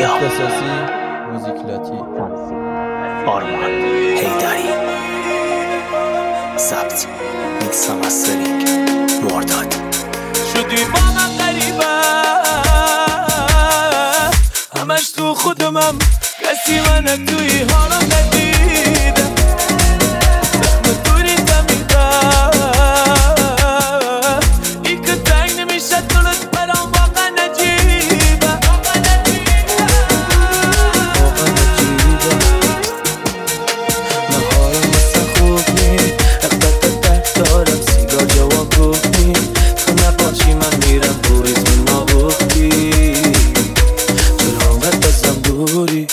اختصاصی موزیک لاتی آرمان هیدری ضبط میکس و مسترینگ مرداد. شدی با من غریبه همش تو خودمم کسی من توی حالم ندیده زخم دوری تمیده ای که تنگ نمیشه دلت برام واقعا نجیبه واقعا نجیبه نهارم مثل خوب نی اقدت دارم سیگار جواب گفت نی تو نباشی من میرم تو ریتم نابختی تو رامت بزم دوری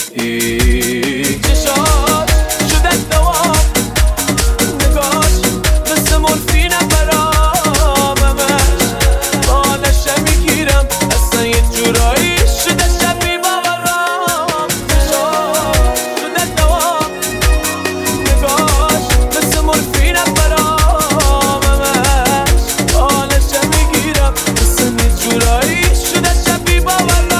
چشاش شده دوام نگاش مثل مورفینه برام همش بالشه میگیرم اصلا یه جورایی شده شبیه باورام چشاش شده دوام نگاش مثل مورفینه برام همش بالشه میگیرم اصلا یه جورایی شده شبیه باورام.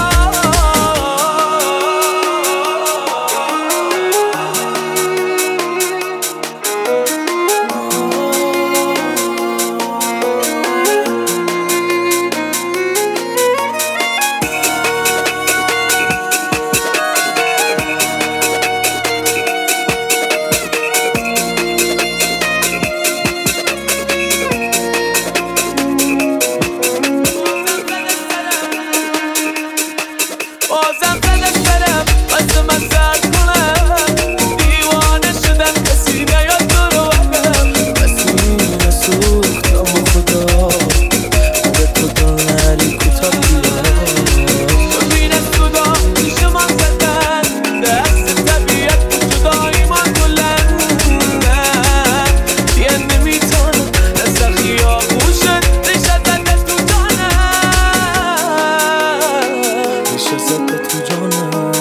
بازم فلک برم بسته من سرد کنم دیوانه شدم کسی نیاد تو رو وقتم سینه سوختم و خدا به تو دل نری کوتا بیا ببین از خدا پیش من زدن دست طبیعت جدایی من کلندم دیگه نمیتونم دست خیابون شد ریشه زده تو جانم ریشه زده تو جانم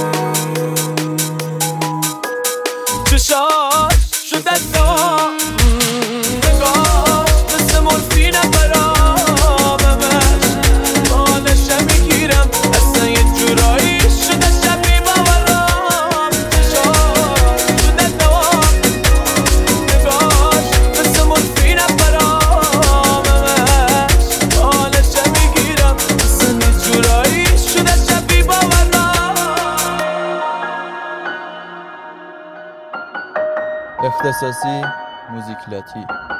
چشاش شده دام نگاش مثل مورفینه برام همش بالشه میگیرم اصلا یه جورایی شده شبیه باورام چشاش شده دام نگاش مثل مورفینه برام همش بالشه میگیرم اصلا یه جورایی شده شبیه باورام. اختصاصی موزیک لاتی